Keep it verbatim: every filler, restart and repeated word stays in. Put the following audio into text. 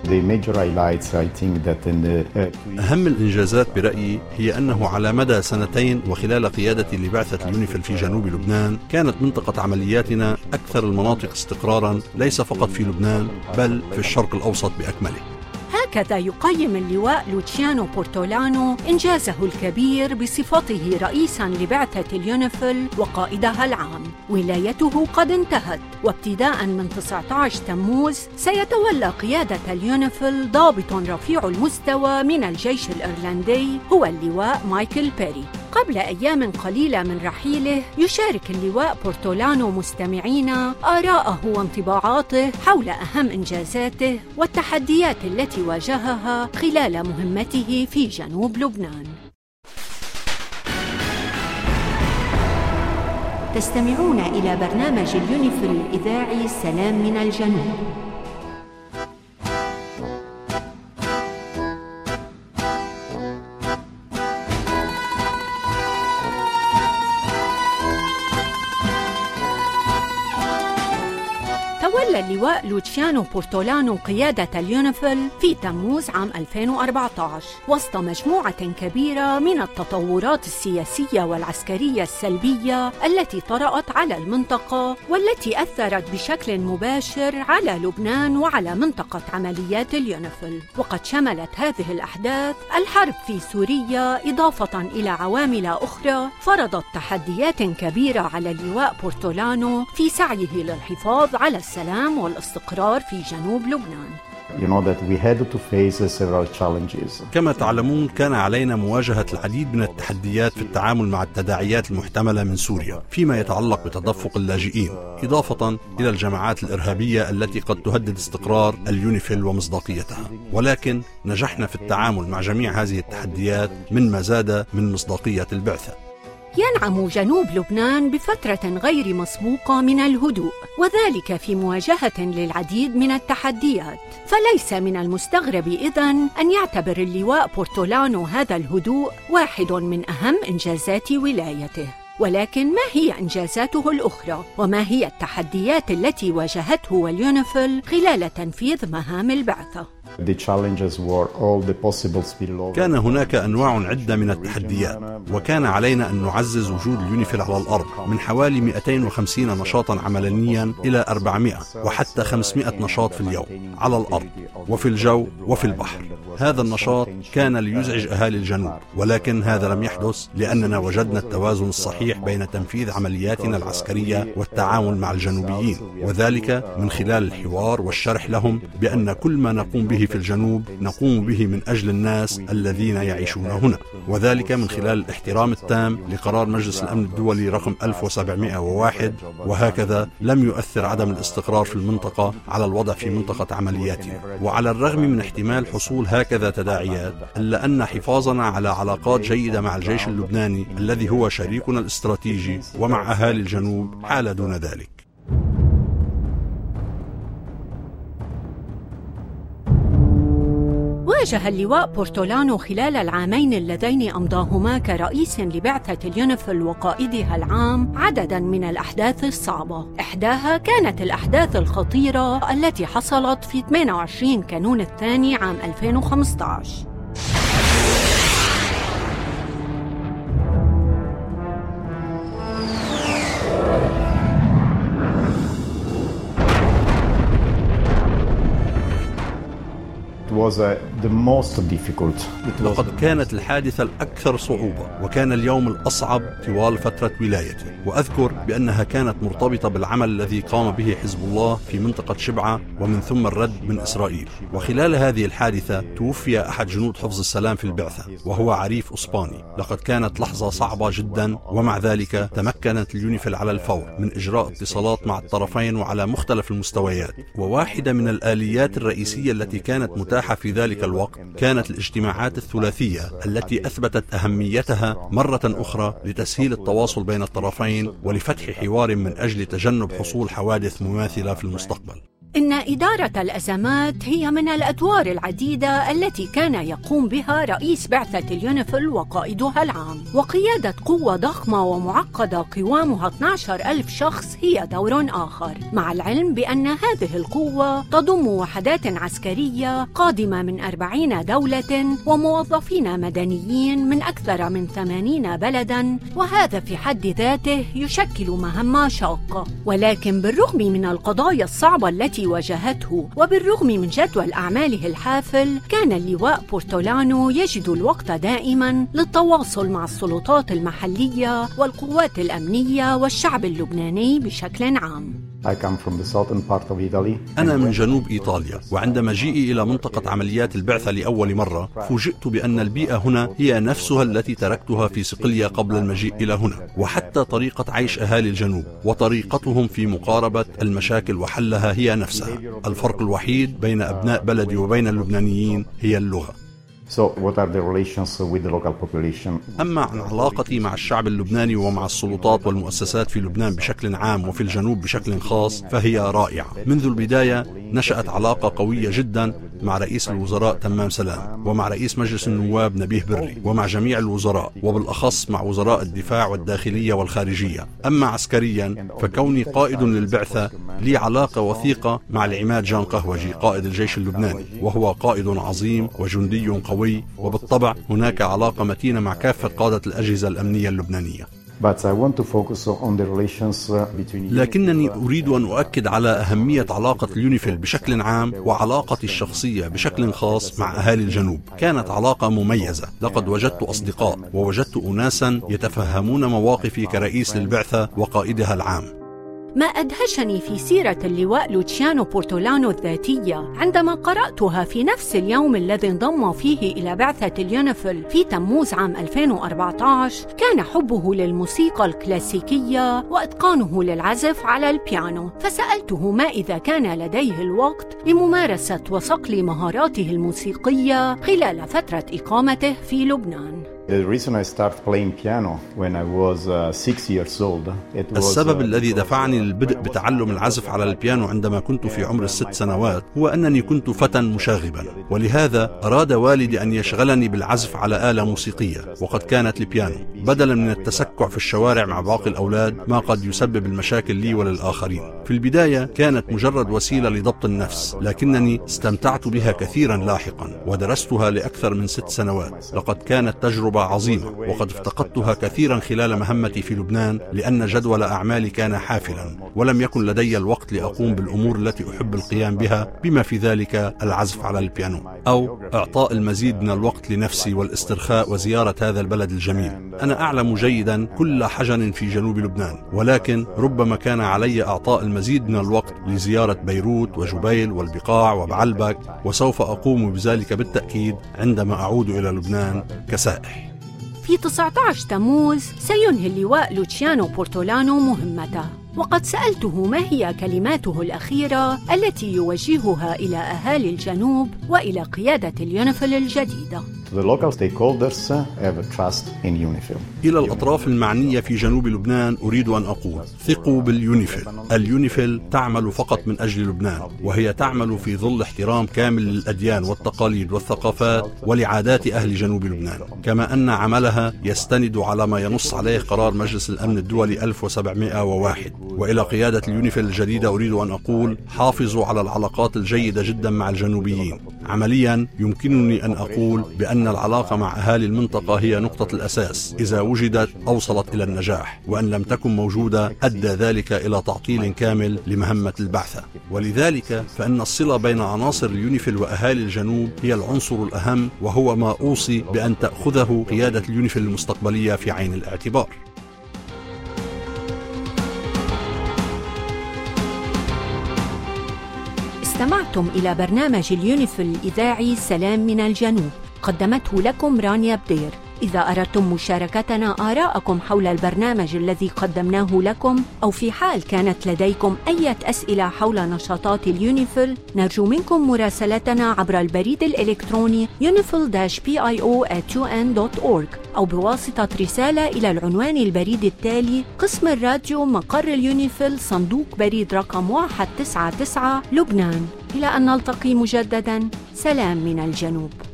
أهم الإنجازات برأيي هي أنه على مدى سنتين وخلال قيادتي لبعثة اليونيفيل في جنوب لبنان كانت منطقة عملياتنا أكثر المناطق استقراراً ليس فقط في لبنان بل في الشرق الأوسط بأكمله. هكذا يقيم اللواء لوتشيانو بورتولانو إنجازه الكبير بصفته رئيساً لبعثة اليونيفيل وقائدها العام. ولايته قد انتهت، وابتداءً من تسعة عشر تموز سيتولى قيادة اليونيفيل ضابط رفيع المستوى من الجيش الإيرلندي هو اللواء مايكل بيري. قبل أيام قليلة من رحيله يشارك اللواء بورتولانو مستمعين آراءه وانطباعاته حول أهم إنجازاته والتحديات التي واجهها خلال مهمته في جنوب لبنان. تستمعون إلى برنامج اليونيفيل الإذاعي سلام من الجنوب. تولى اللواء لوتشيانو بورتولانو قيادة اليونيفيل في تموز عام ألفين وأربعة عشر وسط مجموعة كبيرة من التطورات السياسية والعسكرية السلبية التي طرأت على المنطقة والتي أثرت بشكل مباشر على لبنان وعلى منطقة عمليات اليونيفيل. وقد شملت هذه الأحداث الحرب في سوريا إضافة إلى عوامل أخرى فرضت تحديات كبيرة على اللواء بورتولانو في سعيه للحفاظ على السلام والاستقرار في جنوب لبنان. You know that we had to face several challenges. كما تعلمون كان علينا مواجهة العديد من التحديات في التعامل مع التداعيات المحتملة من سوريا فيما يتعلق بتدفق اللاجئين، إضافة إلى الجماعات الإرهابية التي قد تهدد استقرار اليونيفيل ومصداقيتها. ولكن نجحنا في التعامل مع جميع هذه التحديات من ما زاد من مصداقية البعثة. ينعم جنوب لبنان بفترة غير مسبوقة من الهدوء، وذلك في مواجهة للعديد من التحديات. فليس من المستغرب إذن أن يعتبر اللواء بورتولانو هذا الهدوء واحد من أهم إنجازات ولايته. ولكن ما هي إنجازاته الأخرى؟ وما هي التحديات التي واجهته واليونيفيل خلال تنفيذ مهام البعثة؟ كان هناك أنواع عدة من التحديات، وكان علينا أن نعزز وجود اليونيفيل على الأرض من حوالي مئتين وخمسين نشاطاً عملياً إلى أربعمائة وحتى خمسمائة نشاط في اليوم على الأرض وفي الجو وفي البحر. هذا النشاط كان ليزعج أهالي الجنوب، ولكن هذا لم يحدث لأننا وجدنا التوازن الصحيح بين تنفيذ عملياتنا العسكرية والتعامل مع الجنوبيين، وذلك من خلال الحوار والشرح لهم بأن كل ما نقوم به في الجنوب نقوم به من أجل الناس الذين يعيشون هنا، وذلك من خلال الاحترام التام لقرار مجلس الأمن الدولي رقم ألف وسبعمائة وواحد. وهكذا لم يؤثر عدم الاستقرار في المنطقة على الوضع في منطقة عملياتنا. وعلى الرغم من احتمال حصول هكذا تداعيات، إلا أن حفاظنا على علاقات جيدة مع الجيش اللبناني الذي هو شريكنا الاستراتيجي ومع أهالي الجنوب حال دون ذلك. واجه اللواء بورتولانو خلال العامين اللذين أمضاهما كرئيس لبعثة اليونيفيل وقائدها العام عدداً من الأحداث الصعبة. إحداها كانت الأحداث الخطيرة التي حصلت في ثمانية وعشرين كانون الثاني عام ألفين وخمسة عشر. لقد كانت الحادثة الأكثر صعوبة، وكان اليوم الأصعب طوال فترة ولايتي. وأذكر بأنها كانت مرتبطة بالعمل الذي قام به حزب الله في منطقة شبعة ومن ثم الرد من إسرائيل. وخلال هذه الحادثة توفي أحد جنود حفظ السلام في البعثة وهو عريف أسباني. لقد كانت لحظة صعبة جدا، ومع ذلك تمكنت اليونيفيل على الفور من إجراء اتصالات مع الطرفين وعلى مختلف المستويات. وواحدة من الآليات الرئيسية التي كانت متاحة في ذلك الوقت كانت الاجتماعات الثلاثية التي أثبتت أهميتها مرة أخرى لتسهيل التواصل بين الطرفين ولفتح حوار من أجل تجنب حصول حوادث مماثلة في المستقبل. إن إدارة الأزمات هي من الأدوار العديدة التي كان يقوم بها رئيس بعثة اليونيفيل وقائدها العام، وقيادة قوة ضخمة ومعقدة قوامها اثني عشر ألف شخص هي دور آخر، مع العلم بأن هذه القوة تضم وحدات عسكرية قادمة من أربعين دولة وموظفين مدنيين من أكثر من ثمانين بلداً، وهذا في حد ذاته يشكل مهمة شاقة. ولكن بالرغم من القضايا الصعبة التي واجهته وبالرغم من جدول أعماله الحافل، كان اللواء بورتولانو يجد الوقت دائماً للتواصل مع السلطات المحلية والقوات الأمنية والشعب اللبناني بشكل عام. أنا من جنوب إيطاليا، وعند مجيئي إلى منطقة عمليات البعثة لأول مرة فوجئت بأن البيئة هنا هي نفسها التي تركتها في صقلية قبل المجيء إلى هنا، وحتى طريقة عيش أهالي الجنوب وطريقتهم في مقاربة المشاكل وحلها هي نفسها. الفرق الوحيد بين أبناء بلدي وبين اللبنانيين هي اللغة. So what are the relations with the local population? أما عن علاقتي مع الشعب اللبناني ومع السلطات والمؤسسات في لبنان بشكل عام وفي الجنوب بشكل خاص فهي رائعة. منذ البداية نشأت علاقة قوية جدا مع رئيس الوزراء تمام سلام، ومع رئيس مجلس النواب نبيه بري، ومع جميع الوزراء، وبالأخص مع وزراء الدفاع والداخلية والخارجية. أما عسكريا فكوني قائد للبعثة لي علاقة وثيقة مع العماد جان قهوجي قائد الجيش اللبناني، وهو قائد عظيم وجندي قوي، وبالطبع هناك علاقة متينة مع كافة قادة الأجهزة الأمنية اللبنانية. لكنني أريد أن أؤكد على أهمية علاقة اليونيفيل بشكل عام وعلاقتي الشخصية بشكل خاص مع أهالي الجنوب. كانت علاقة مميزة، لقد وجدت أصدقاء ووجدت أناسا يتفهمون مواقفي كرئيس للبعثة وقائدها العام. ما أدهشني في سيرة اللواء لوتشيانو بورتولانو الذاتية عندما قرأتها في نفس اليوم الذي انضم فيه إلى بعثة اليونيفيل في تموز عام ألفين وأربعة عشر، كان حبه للموسيقى الكلاسيكية وإتقانه للعزف على البيانو. فسألته ما إذا كان لديه الوقت لممارسة وصقل مهاراته الموسيقية خلال فترة إقامته في لبنان. السبب الذي دفعني للبدء بتعلم العزف على البيانو عندما كنت في عمر الست سنوات هو أنني كنت فتى مشاغبا، ولهذا أراد والدي أن يشغلني بالعزف على آلة موسيقية، وقد كانت البيانو، بدلا من التسكع في الشوارع مع باقي الأولاد ما قد يسبب المشاكل لي وللآخرين. في البداية كانت مجرد وسيلة لضبط النفس، لكنني استمتعت بها كثيرا لاحقا ودرستها لأكثر من ست سنوات. لقد كانت تجربة عظيمة، وقد افتقدتها كثيرا خلال مهمتي في لبنان لأن جدول أعمالي كان حافلا، ولم يكن لدي الوقت لأقوم بالأمور التي أحب القيام بها، بما في ذلك العزف على البيانو أو إعطاء المزيد من الوقت لنفسي والاسترخاء وزيارة هذا البلد الجميل. أنا أعلم جيدا كل حجر في جنوب لبنان، ولكن ربما كان علي أعطاء المزيد من الوقت لزيارة بيروت وجبيل والبقاع وبعلبك، وسوف أقوم بذلك بالتأكيد عندما أعود إلى لبنان كسائح. في تسعة عشر تموز سينهي اللواء لوتشيانو بورتولانو مهمته، وقد سألته ما هي كلماته الأخيرة التي يوجهها إلى أهالي الجنوب وإلى قيادة اليونيفيل الجديدة. إلى الأطراف المعنية في جنوب لبنان أريد أن أقول: ثقوا باليونيفيل. اليونيفيل تعمل فقط من أجل لبنان، وهي تعمل في ظل احترام كامل للأديان والتقاليد والثقافات ولعادات أهل جنوب لبنان، كما أن عملها يستند على ما ينص عليه قرار مجلس الأمن الدولي ألف وسبعمائة وواحد. وإلى قيادة اليونيفيل الجديدة أريد أن أقول: حافظوا على العلاقات الجيدة جدا مع الجنوبيين. عمليا يمكنني أن أقول بأن العلاقة مع أهالي المنطقة هي نقطة الأساس، إذا وجدت أوصلت إلى النجاح، وأن لم تكن موجودة أدى ذلك إلى تعطيل كامل لمهمة البعثة. ولذلك فإن الصلة بين عناصر اليونيفيل وأهالي الجنوب هي العنصر الأهم، وهو ما أوصي بأن تأخذه قيادة اليونيفيل المستقبلية في عين الاعتبار. استمعتم إلى برنامج اليونيفيل الإذاعي سلام من الجنوب، قدمته لكم رانيا بدير. إذا أردتم مشاركتنا آراءكم حول البرنامج الذي قدمناه لكم، أو في حال كانت لديكم أي أسئلة حول نشاطات اليونيفيل، نرجو منكم مراسلتنا عبر البريد الإلكتروني يونيفيل بي آي أو آت يو إن دوت أورج أو بواسطة رسالة إلى العنوان البريد التالي: قسم الراديو، مقر اليونيفيل، صندوق بريد رقم واحد تسعة تسعة، لبنان. إلى أن نلتقي مجددا، سلام من الجنوب.